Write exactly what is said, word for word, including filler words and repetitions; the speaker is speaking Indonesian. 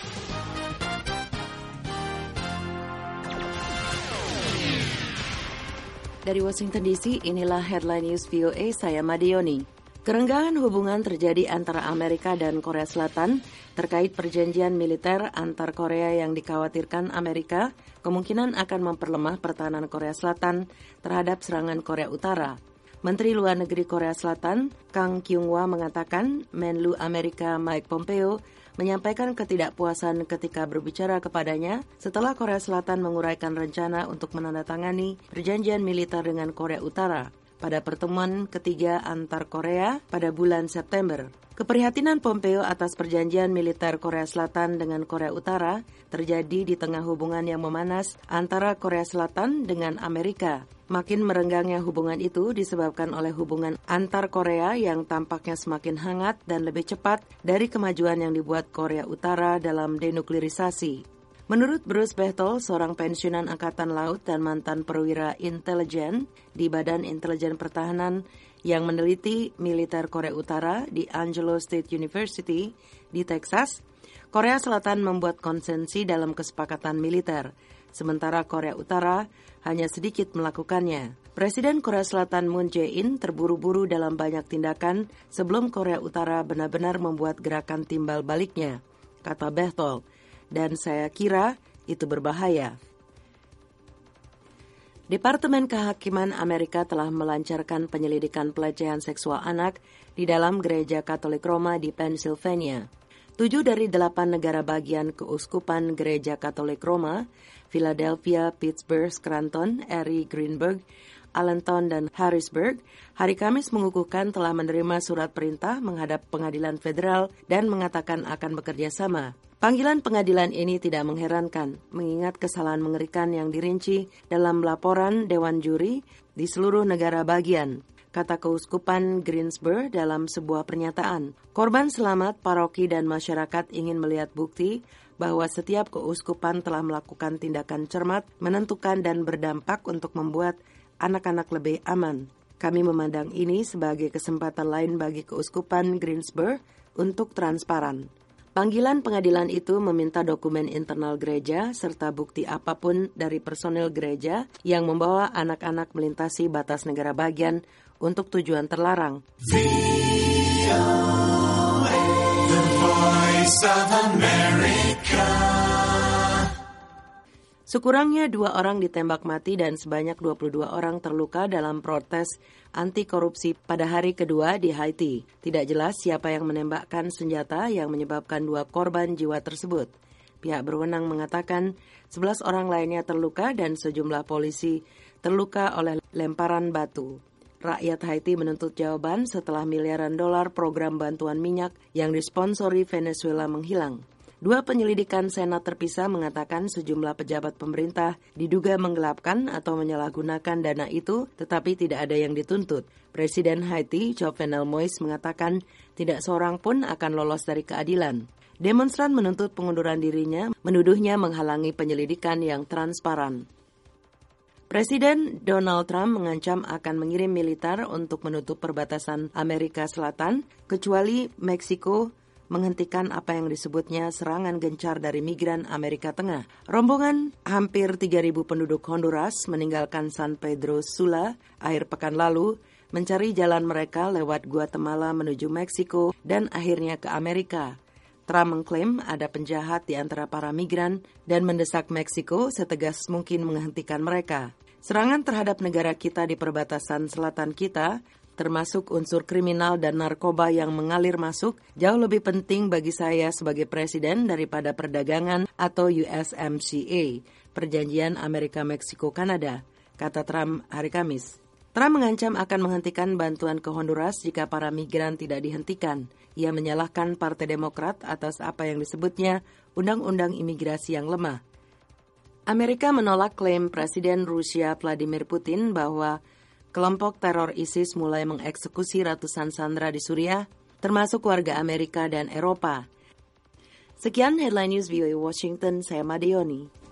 Dari Washington D C, inilah Headline News V O A, saya Madioni. Kerenggangan hubungan terjadi antara Amerika dan Korea Selatan terkait perjanjian militer antar Korea yang dikhawatirkan Amerika kemungkinan akan memperlemah pertahanan Korea Selatan terhadap serangan Korea Utara. Menteri Luar Negeri Korea Selatan, Kang Kyung-hwa mengatakan Menlu Amerika Mike Pompeo menyampaikan ketidakpuasan ketika berbicara kepadanya setelah Korea Selatan menguraikan rencana untuk menandatangani perjanjian militer dengan Korea Utara pada pertemuan ketiga antar Korea pada bulan September. Keprihatinan Pompeo atas perjanjian militer Korea Selatan dengan Korea Utara terjadi di tengah hubungan yang memanas antara Korea Selatan dengan Amerika. Makin merenggangnya hubungan itu disebabkan oleh hubungan antar Korea yang tampaknya semakin hangat dan lebih cepat dari kemajuan yang dibuat Korea Utara dalam denuklirisasi. Menurut Bruce Bethel, seorang pensiunan Angkatan Laut dan mantan perwira intelijen di Badan Intelijen Pertahanan yang meneliti militer Korea Utara di Angelo State University di Texas, Korea Selatan membuat konsensi dalam kesepakatan militer, sementara Korea Utara hanya sedikit melakukannya. Presiden Korea Selatan Moon Jae-in terburu-buru dalam banyak tindakan sebelum Korea Utara benar-benar membuat gerakan timbal baliknya, kata Bethel, dan saya kira itu berbahaya. Departemen Kehakiman Amerika telah melancarkan penyelidikan pelecehan seksual anak di dalam Gereja Katolik Roma di Pennsylvania. Tujuh dari delapan negara bagian keuskupan Gereja Katolik Roma, Philadelphia, Pittsburgh, Scranton, Erie, Greenburg, Allentown, dan Harrisburg, hari Kamis mengukuhkan telah menerima surat perintah menghadap pengadilan federal dan mengatakan akan bekerja sama. Panggilan pengadilan ini tidak mengherankan, mengingat kesalahan mengerikan yang dirinci dalam laporan Dewan Juri di seluruh negara bagian, kata Keuskupan Greensboro dalam sebuah pernyataan. Korban selamat, paroki, dan masyarakat ingin melihat bukti bahwa setiap keuskupan telah melakukan tindakan cermat, menentukan, dan berdampak untuk membuat anak-anak lebih aman. Kami memandang ini sebagai kesempatan lain bagi Keuskupan Greensboro untuk transparan. Panggilan pengadilan itu meminta dokumen internal gereja serta bukti apapun dari personel gereja yang membawa anak-anak melintasi batas negara bagian untuk tujuan terlarang. V O A, The Voice of America. Sekurangnya dua orang ditembak mati dan sebanyak dua puluh dua orang terluka dalam protes anti korupsi pada hari kedua di Haiti. Tidak jelas siapa yang menembakkan senjata yang menyebabkan dua korban jiwa tersebut. Pihak berwenang mengatakan sebelas orang lainnya terluka dan sejumlah polisi terluka oleh lemparan batu. Rakyat Haiti menuntut jawaban setelah miliaran dolar program bantuan minyak yang disponsori Venezuela menghilang. Dua penyelidikan Senat terpisah mengatakan sejumlah pejabat pemerintah diduga menggelapkan atau menyalahgunakan dana itu, tetapi tidak ada yang dituntut. Presiden Haiti, Jovenel Moïse, mengatakan tidak seorang pun akan lolos dari keadilan. Demonstran menuntut pengunduran dirinya, menuduhnya menghalangi penyelidikan yang transparan. Presiden Donald Trump mengancam akan mengirim militer untuk menutup perbatasan Amerika Selatan, kecuali Meksiko menghentikan apa yang disebutnya serangan gencar dari migran Amerika Tengah. Rombongan hampir tiga ribu penduduk Honduras meninggalkan San Pedro Sula akhir pekan lalu, mencari jalan mereka lewat Guatemala menuju Meksiko dan akhirnya ke Amerika. Trump mengklaim ada penjahat di antara para migran dan mendesak Meksiko setegas mungkin menghentikan mereka. Serangan terhadap negara kita di perbatasan selatan kita, termasuk unsur kriminal dan narkoba yang mengalir masuk, jauh lebih penting bagi saya sebagai presiden daripada perdagangan atau U S M C A, Perjanjian Amerika-Meksiko-Kanada, kata Trump hari Kamis. Trump mengancam akan menghentikan bantuan ke Honduras jika para migran tidak dihentikan. Ia menyalahkan Partai Demokrat atas apa yang disebutnya undang-undang imigrasi yang lemah. Amerika menolak klaim Presiden Rusia Vladimir Putin bahwa kelompok teror ISIS mulai mengeksekusi ratusan sandera di Suriah, termasuk warga Amerika dan Eropa. Sekian Headline News V O A Washington, saya Madioni.